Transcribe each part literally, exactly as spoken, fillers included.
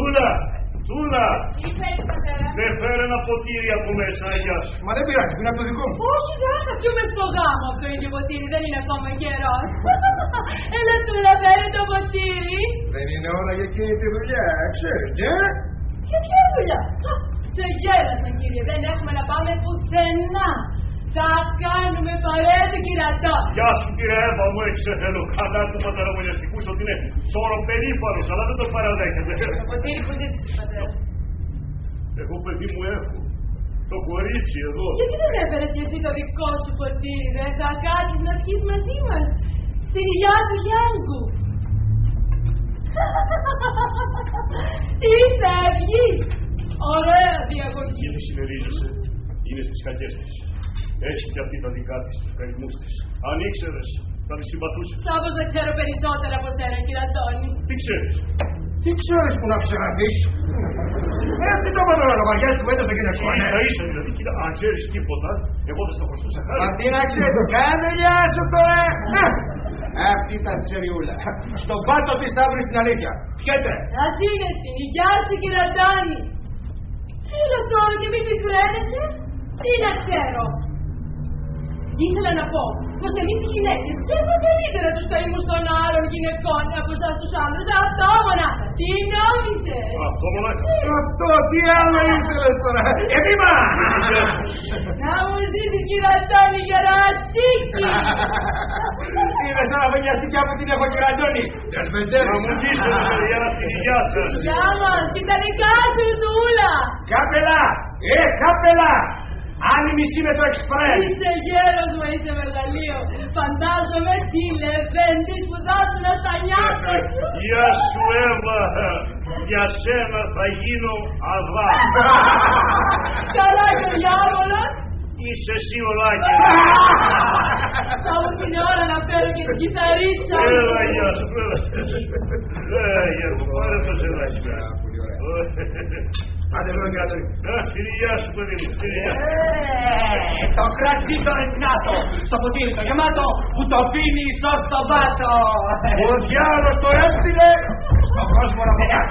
Τούλα, Τούλα. Τι θέλεις, πατέρα? Δεν φέρε ένα ποτήρι από μέσα, γεια σου. Μα δεν πειράζει, είναι από το δικό μου. Όχι, δεν θα πιούμε στο γάμο από το ίδιο ποτήρι, δεν είναι ακόμα καιρός. Έλα, Τούλα, φέρε το ποτήρι. Δεν είναι όλα για εκείνη τη δουλειά, ξέρετε. Για ποια δουλειά? Σε γέλασα, κύριε, δεν έχουμε να πάμε πουθενά. Θα κάνουμε παρέα του κυρατό. Γεια σου, κύριε Εύα, μου έτσι σε θέλω. Κατά του πατερομονιαστικούς ότι είναι σώρο περήφανος, αλλά δεν το παραδέχεται. Το ποτήρι που ζήτησες, πατέρα. Εγώ, παιδί μου, έχω. Το κορίτσι εδώ. Γιατί δεν έφερες και εσύ το δικό σου ποτήρι, ρε? Θα κάτσεις να πιεις μαζί μας. Στην ηλιά του Γιάνγκου. Τι φεύγει. Ωραία διαγωγή. Γιατί συμμερίζεσαι, είναι στις κακές της. Έχει και αυτή τα δικά της, τους καημούς της. Αν ήξερες, θα τη συμπαθούσες. Σάπως δεν ξέρω περισσότερα από σένα, κύριε Αντώνη. Τι ξέρεις? Τι ξέρεις που να ξέρεις? Έτσι το πατρόλο, βαριά του έντος και να σου Ίσα ίσα, δηλαδή, κοίτα, αν ξέρεις τίποτα, εγώ δεν στα χρωστούσα χάρη. Μα τι να ξέρεις, κάνε γεια σου τώρα. Αυτή ήταν τσεριούλα. Στον πάτο της θα βρεις την αλήθεια. Πιέτε. Ας είναι στην υγειά σου, κύριε Αντώνη. Έλα τώρα και μην πικραίνεσαι. Τι να ξέρω. Ήθελα να πω πως εμείς οι γυναίκες ξέρουμε καλύτερα τους καημούς των άλλων γυναικών από εσάς τους άνδρες. Αυτό μονάχα. Τι νόμιζες? Αυτό μονάχα. Αυτό, τι άλλο ήθελες τώρα. Επίμα! Να μου ζήσει, κύριε Αντώνη, γερατσίκι. Είναι σαν να βενιαστικιά που την έχω, κύριε Αντώνη. Να μου ζήσετε, παιδιά, στην υγειά σας. Γεια μας και τα δικά σου, Τούλα. Κάπελα! Ε, κάπελα! Άλλη μισή με το εξπρές! Είσαι γέρος μου, είσαι μεγαλείο. Φαντάζομαι τι λεβέντης που δώσουν στα νιάτα σου. Γεια σου, Εύα. Για σένα θα γίνω Αδά. Καλά και ο διάβολος. Είσαι εσύ ο Λάκης. Όμως είναι ώρα να φέρω και την κιθαρίτσα. Έλα, γεια σου, έλα. Ε, γεια σου, πάρε το σελάκι. Πολύ ωραία. Άντε εδώ, κύριε Αντώνη. Α, στην υγειά σου, παιδί μου, στην υγειά. Ε, το κρατή το ρετινάτο, στο ποτήρι το γεμάτο, που το πίνει ίσως στο βάτο. Ο διάολος το έστειλε στον κόσμο να πει.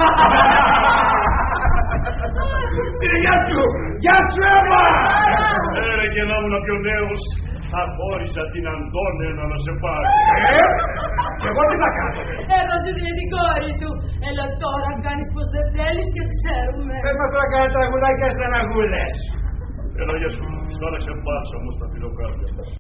Στην υγειά σου, γεια σου Εύα. Έρε και να ήμουν πιο νέος, θα χώριζα την Αντώνενα να σε πάρει. Ε, και εγώ τι θα κάνω. Έδωσε την την κόρη του. Έλα τώρα, κάνεις πως δεν θέλεις και ξέρουμε. Δεν μας τώρα κάνα τραγουδάκια σαν αγούλες. Έλα, γεια σου, στάλαξε μπάτσα μου στα φιλοκάρδια.